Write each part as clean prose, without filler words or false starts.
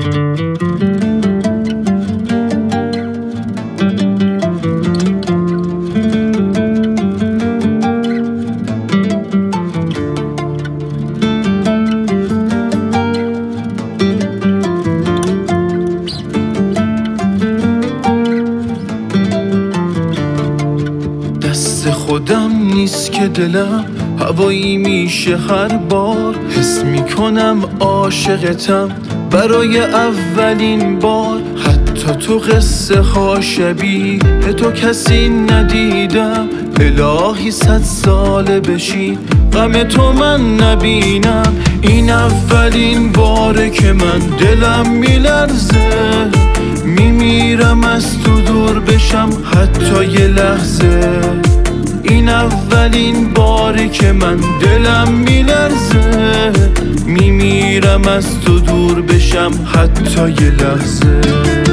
دست خودم نیست که دلم هوایی میشه هر بار حس میکنم عاشقتم برای اولین بار. حتی تو قصه ها شبیه تو کسی ندیدم. الهی 100 ساله بشی غم تو من نبینم. این اولین باره که من دلم میلرزه، میمیرم از تو دور بشم حتی یه لحظه. این اولین باری که من دلم میلرزه، میمیرم از تو دور بشم حتی یه لحظه.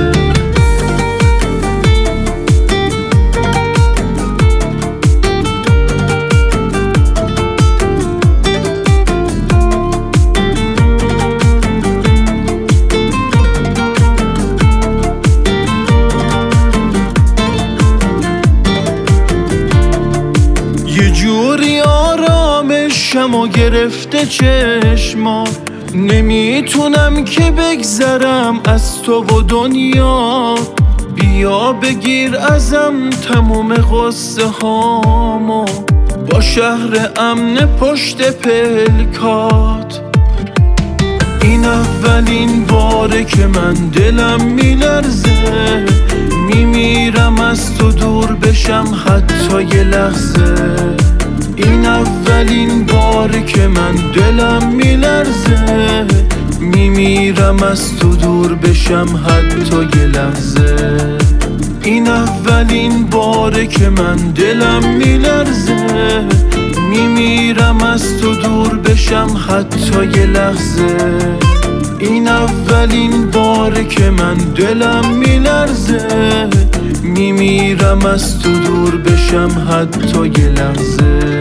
یه جوری آرامشم و گرفته چشما، نمیتونم که بگذرم از تو و دنیا. بیا بگیر ازم تموم قصه هامو با شهر امن پشت پلکات. این اولین باره که من دلم میلرزه، میمیرم از تو دور بشم حتی یه لحظه. این اولین باره که من دلم میلرزه، میمیرم از تو دور بشم حتی یه لحظه. این اولین باره که من دلم میلرزه، میمیرم از تو دور بشم حتی یه لحظه. این اولین باره که من دلم میلرزه، میمیرم از تو دور بشم حتی یه لحظه.